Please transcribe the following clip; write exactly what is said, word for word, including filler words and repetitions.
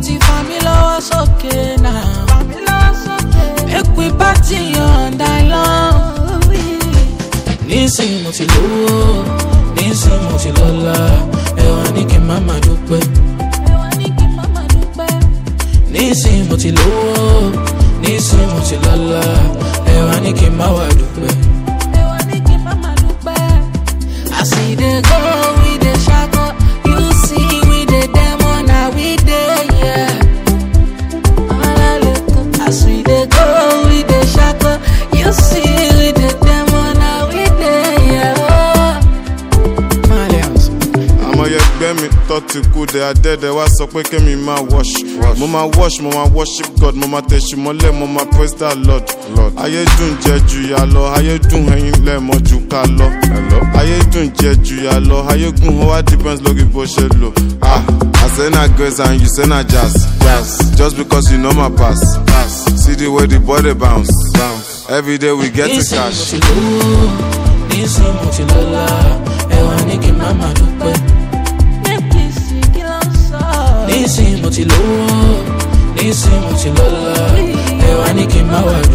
ti family was okay now. Make we party on die long. Nísìnyí mo ti lówó, nísìnyí mo ti lọ́lá. Ẹ wá ní kí mama dúpẹ́. Nísìnyí mo ti lówó, nísìnyí mo ti lọ́lá. Ẹ wá ní kí mama dúpẹ́. I see the go, we the shadow. You see we the demon, now we the yeah. I see the go, we the shadow. You see we the demon, now we the yeah. Malians. I'ma get me thought to good, they are dead. They was so quick, me ma wash. Mama wash, mama worship God, mama teshi mole, mama praise the Lord. Lord. Aye dun jeju ya lo, aye dun hen le moju ka lo. Aye dun jeju ya lo, aye gun ho depends logi bo she lo. Ah, I say na grace and you say na jazz. Jazz. Just because you know my past. Pass. See the way the body bounce. Bounce. Every day we get to cash. Nisi muti lola, ewa niki mama dupe. Nisi muti lola, nisi muti lola, ewa niki mama dupe.